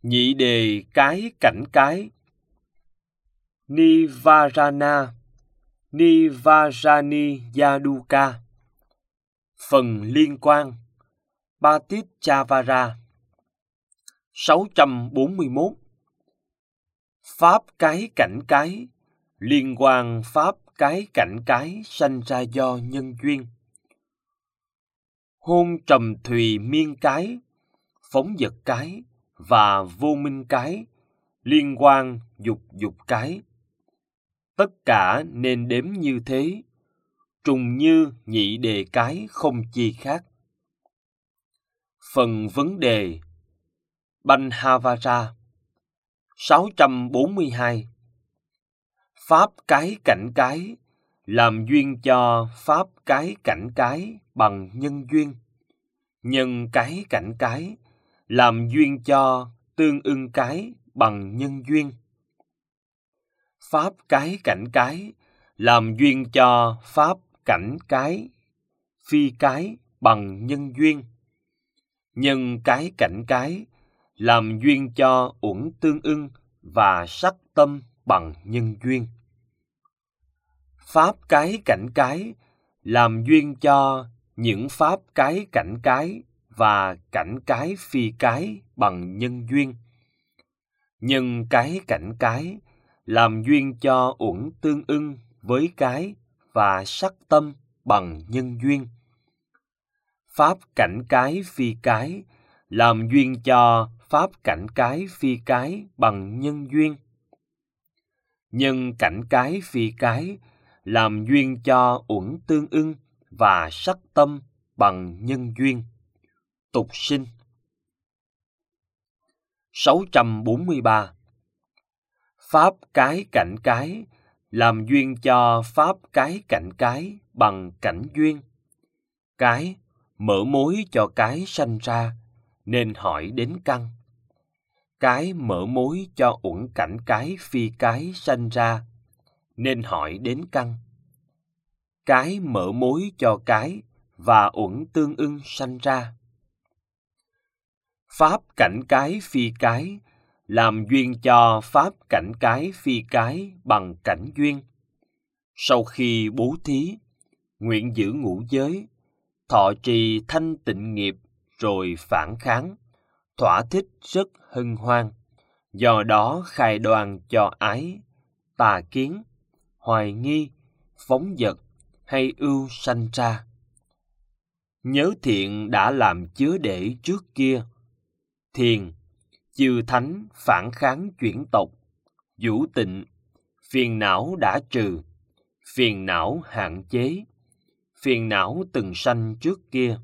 Nhị đề cái cảnh cái. Nivarana, Nivarani Yaduka. Phần liên quan. Patichavara. 641. Pháp cái cảnh cái, liên quan pháp cái cảnh cái sanh ra do nhân duyên. Hôn trầm thùy miên cái, phóng dật cái và vô minh cái, liên quan dục dục cái. Tất cả nên đếm như thế, trùng như nhị đề cái không chi khác. Phần vấn đề. Banhavara. 642. Pháp cái cảnh cái làm duyên cho pháp cái cảnh cái bằng nhân duyên. Nhân cái cảnh cái làm duyên cho tương ưng cái bằng nhân duyên. Pháp cái cảnh cái làm duyên cho pháp cảnh cái phi cái bằng nhân duyên. Nhân cái cảnh cái làm duyên cho uẩn tương ưng và sắc tâm bằng nhân duyên. Pháp cái cảnh cái làm duyên cho những pháp cái cảnh cái và cảnh cái phi cái bằng nhân duyên. Nhân cái cảnh cái làm duyên cho uẩn tương ưng với cái và sắc tâm bằng nhân duyên. Pháp cảnh cái phi cái làm duyên cho pháp cảnh cái phi cái bằng nhân duyên. Nhân cảnh cái phi cái làm duyên cho uẩn tương ưng và sắc tâm bằng nhân duyên. Tục sinh. 643. Pháp cái cảnh cái làm duyên cho pháp cái cảnh cái bằng cảnh duyên. Cái mở mối cho cái sanh ra, nên hỏi đến căn. Cái mở mối cho uẩn cảnh cái phi cái sanh ra, nên hỏi đến căn. Cái mở mối cho cái và uẩn tương ưng sanh ra. Pháp cảnh cái phi cái làm duyên cho pháp cảnh cái phi cái bằng cảnh duyên. Sau khi bố thí, nguyện giữ ngũ giới, thọ trì thanh tịnh nghiệp rồi phản kháng, thỏa thích rất hân hoan, do đó khai đoan cho ái, tà kiến, hoài nghi, phóng dật hay ưu sanh ra. Nhớ thiện đã làm chứa để trước kia. Thiền, chư thánh phản kháng chuyển tộc, vũ tịnh, phiền não đã trừ, phiền não hạn chế, phiền não từng sanh trước kia.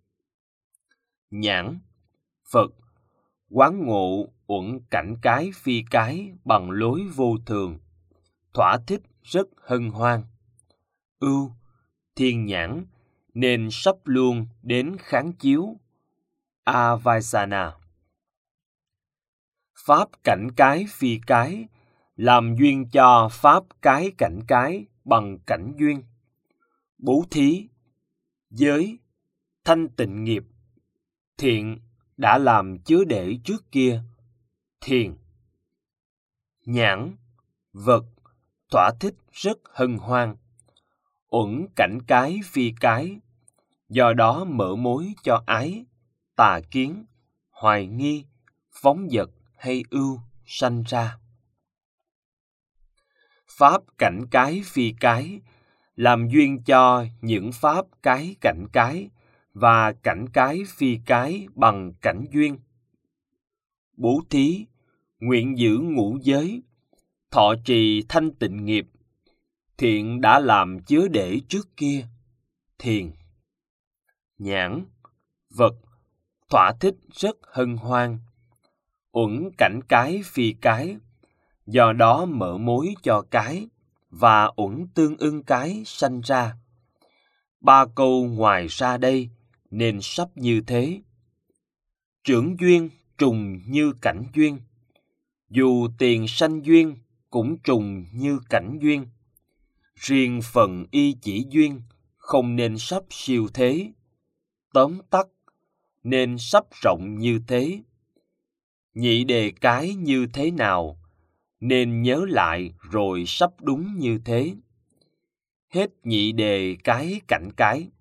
Nhãn, Phật, quán ngộ uẩn cảnh cái phi cái bằng lối vô thường, thỏa thích rất hân hoan. Ưu, thiên nhãn, nên sắp luôn đến kháng chiếu. Avaisana. Pháp cảnh cái phi cái làm duyên cho pháp cái cảnh cái bằng cảnh duyên. Bố thí, giới, thanh tịnh nghiệp, thiện đã làm chứa để trước kia. Thiền, nhãn, vật, thỏa thích rất hân hoan. Uẩn cảnh cái phi cái, do đó mở mối cho ái, tà kiến, hoài nghi, phóng dật hay ưu sanh ra. Pháp cảnh cái phi cái làm duyên cho những pháp cái cảnh cái và cảnh cái phi cái bằng cảnh duyên. Bố thí, nguyện giữ ngũ giới, thọ trì thanh tịnh nghiệp, thiện đã làm chứa để trước kia. Thiền, nhãn, vật, thỏa thích rất hân hoan. Uẩn cảnh cái phi cái, do đó mở mối cho cái và uẩn tương ưng cái sanh ra. Ba câu ngoài ra đây nên sắp như thế. Trưởng duyên trùng như cảnh duyên, dù tiền sanh duyên cũng trùng như cảnh duyên. Riêng phần y chỉ duyên không nên sắp siêu thế. Tóm tắt, nên sắp rộng như thế. Nhị đề cái như thế nào, nên nhớ lại rồi sắp đúng như thế. Hết nhị đề cái cảnh cái.